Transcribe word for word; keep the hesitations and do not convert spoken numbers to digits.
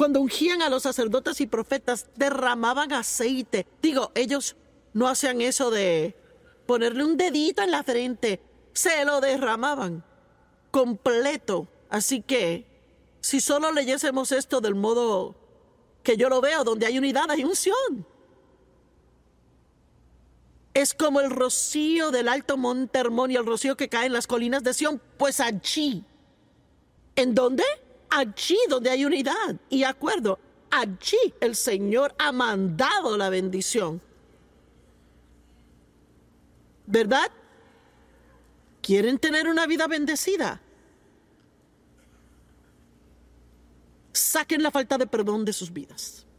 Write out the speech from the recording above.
Cuando ungían a los sacerdotes y profetas, derramaban aceite. Digo, ellos no hacían eso de ponerle un dedito en la frente. Se lo derramaban completo. Así que, si solo leyésemos esto del modo que yo lo veo, donde hay unidad, hay unción. Es como el rocío del alto monte Hermón y el rocío que cae en las colinas de Sión. Pues allí. ¿En dónde? Allí donde hay unidad y acuerdo. Allí el Señor ha mandado la bendición. ¿Verdad? ¿Quieren tener una vida bendecida? Saquen la falta de perdón de sus vidas.